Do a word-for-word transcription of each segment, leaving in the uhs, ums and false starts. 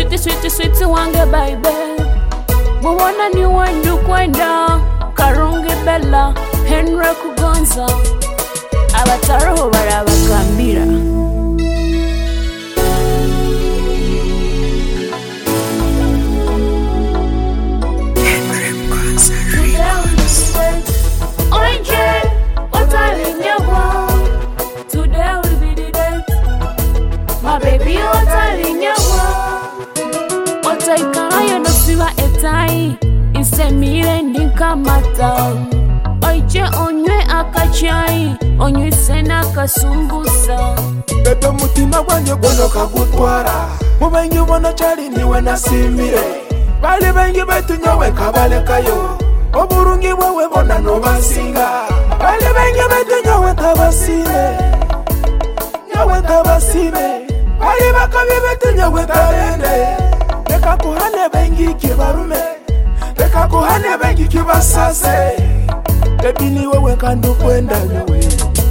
Sweetie, sweetie, sweetie wange baby. Muwana ni wendu kwenda Karungi Bella, Henry Kugonza. Abataro barabakambira. Baby, otalinyagwa otaikanayo nosiba etai isemire nikamata oije onywe akachai onywise nakasumbusa bebe mutima gwanjye gwonoka gutwara mubengi ubona cyari niwe nasimire bali bengi betunyowe kabalekayo oburungi bwewe bona nobasinga bali bengi betunyowe tabasime nyowe tabasime Ayi bakabi betunye wetarende Reka kuhane bengi kibarume Reka kuhane bengi kibasase Baby ni wewe kandu kwenda nyewe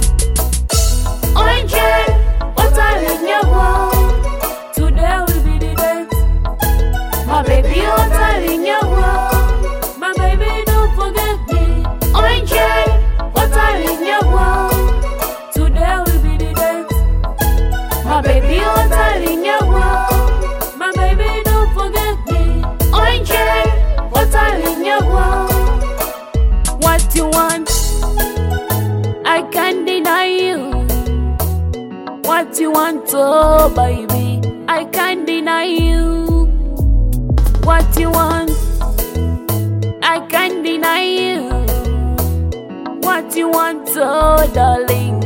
Oinje, otalinyawa Today will be the date My baby otalinyawa My baby don't forget me Oinje, otalinyawa Today will be the date My baby otalinyawa My baby don't forget me Oinje, otalinyawa What you want I can't deny you What you want oh baby I can't deny you What you want I can't deny you What you want oh darling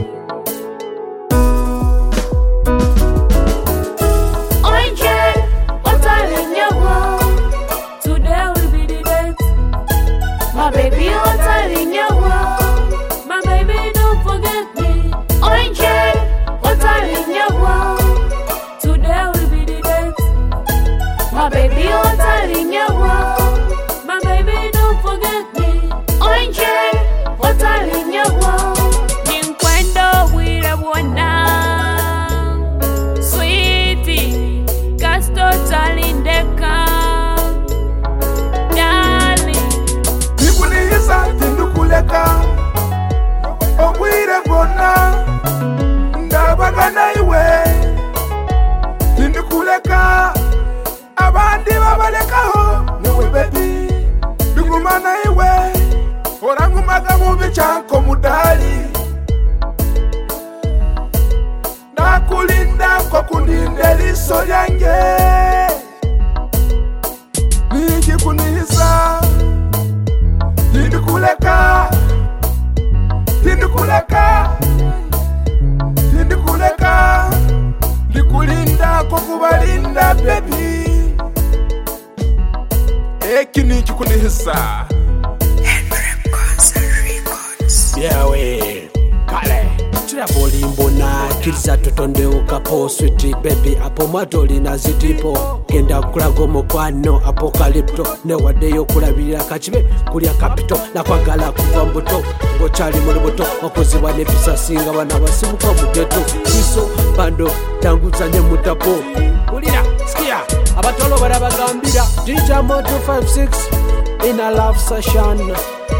Today will be the date My baby otalinyawa My baby don't forget me Oinje otalinyawa Today will be the date My baby otalinyawa My baby don't forget me Oinje otalinyawa Ninkwendo wira bwana Sweetie Casto talindeka Tindukuleka Obwire bona Ndabagana iwe Tindukuleka Abandi babalekaho Niwe baby Ndugumana iwe Orangumaga mubi chanko mudali Nakulinda kwa kuninde liso yange Niki kunisa Tindukuleka Tindukuleka Tindukuleka Likulinda kwa kubalinda baby Eki niki kunihisa Henry Kugonza Records Yeah we Kale Tia bolimbo na kiliza totonde ukapo sweetie baby apo matoli na zidipo Kenda kulago mokwano apokalipto Ne wadeyo kulabira kachibe kulia kapito Na kwa gala kufa mboto Bochali mwoto wakozi wane pisa singa wana wasimu kwa mugeto Iso bando tangu zanye mutapo Ulira, skia, abatolo barabagambira D J Mo two five six In a love session